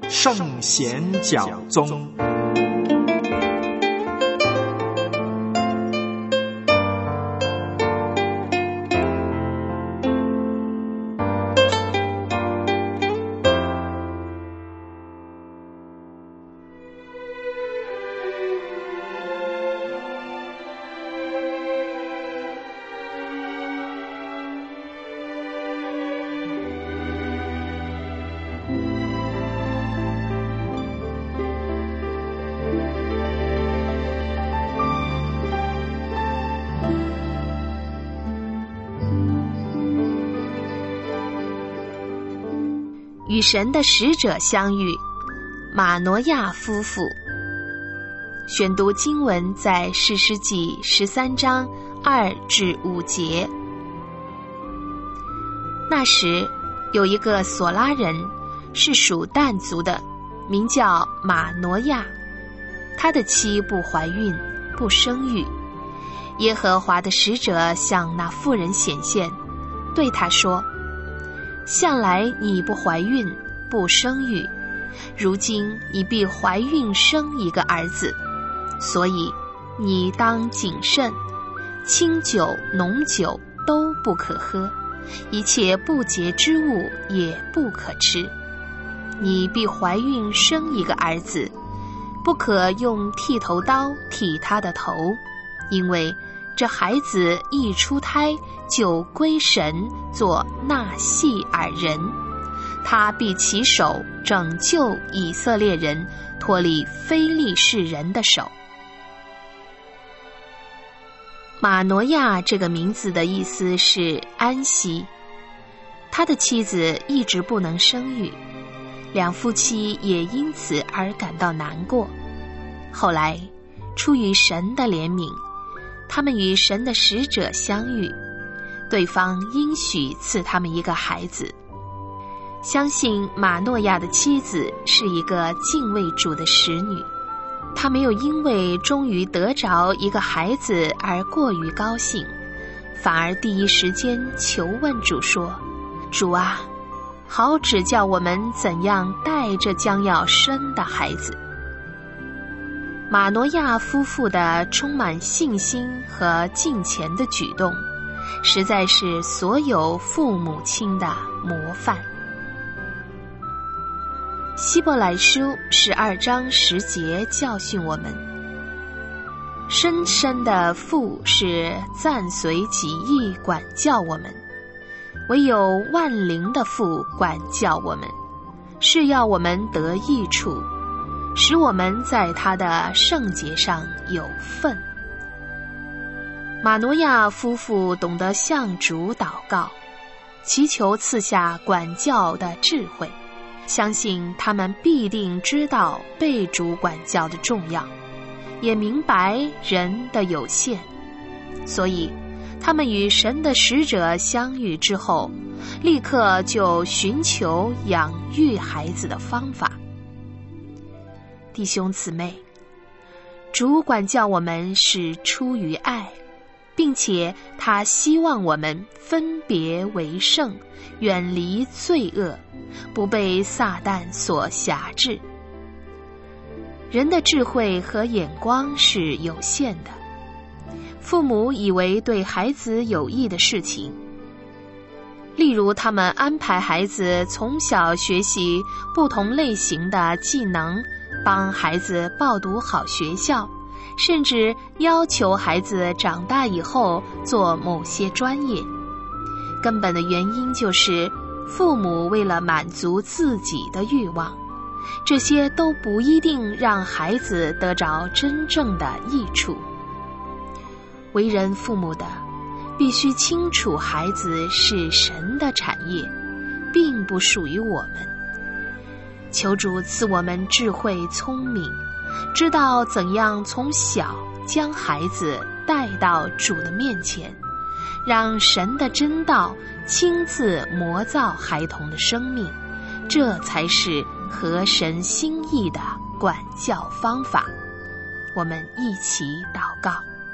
圣贤教宗。 与神的使者相遇，马挪亚夫妇。选读经文在士师记13章2至5节。那时有一个索拉人，是属但族的，名叫马挪亚，他的妻不怀孕，不生育。耶和华的使者向那妇人显现，对他说：向来你不怀孕，不生育，如今你必怀孕生一个儿子，所以你当谨慎，清酒浓酒都不可喝，一切不洁之物也不可吃。你必怀孕生一个儿子，不可用剃头刀剃他的头，因为这孩子一出胎就归神做纳细尔人，他必起手拯救以色列人脱离非利士人的手。马挪亚这个名字的意思是安息，他的妻子一直不能生育，两夫妻也因此而感到难过。后来出于神的怜悯，他们与神的使者相遇，对方应许赐他们一个孩子。相信马诺亚的妻子是一个敬畏主的使女，她没有因为终于得着一个孩子而过于高兴，反而第一时间求问主说：主啊，好指教我们怎样带着将要生的孩子。马挪亚夫妇的充满信心和敬虔的举动，实在是所有父母亲的模范。希伯来书12章10节教训我们：生身的父是暂随己意管教我们，唯有万灵的父管教我们，是要我们得益处，使我们在他的圣洁上有份。马挪亚夫妇懂得向主祷告，祈求赐下管教的智慧，相信他们必定知道被主管教的重要，也明白人的有限，所以他们与神的使者相遇之后，立刻就寻求养育孩子的方法。弟兄姊妹，主管教我们是出于爱，并且他希望我们分别为圣，远离罪恶，不被撒旦所辖制。人的智慧和眼光是有限的，父母以为对孩子有益的事情，例如他们安排孩子从小学习不同类型的技能，帮孩子报读好学校，甚至要求孩子长大以后做某些专业。根本的原因就是父母为了满足自己的欲望，这些都不一定让孩子得着真正的益处。为人父母的必须清楚孩子是神的产业，并不属于我们。求主赐我们智慧聪明，知道怎样从小将孩子带到主的面前，让神的真道亲自磨造孩童的生命，这才是合神心意的管教方法。我们一起祷告。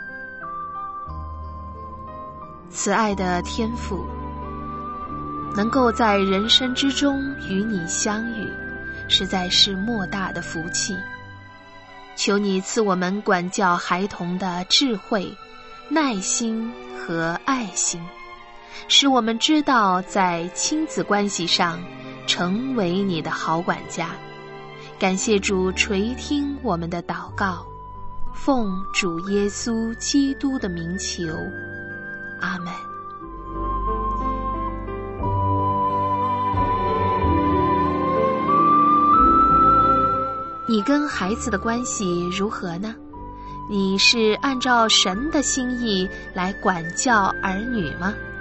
慈爱的天父，能够在人生之中与你相遇， 实在是莫大的福气。求你赐我们管教孩童的智慧、耐心和爱心，使我们知道在亲子关系上成为你的好管家。感谢主垂听我们的祷告，奉主耶稣基督的名求，阿们。你跟孩子的关系如何呢？你是按照神的心意来管教儿女吗？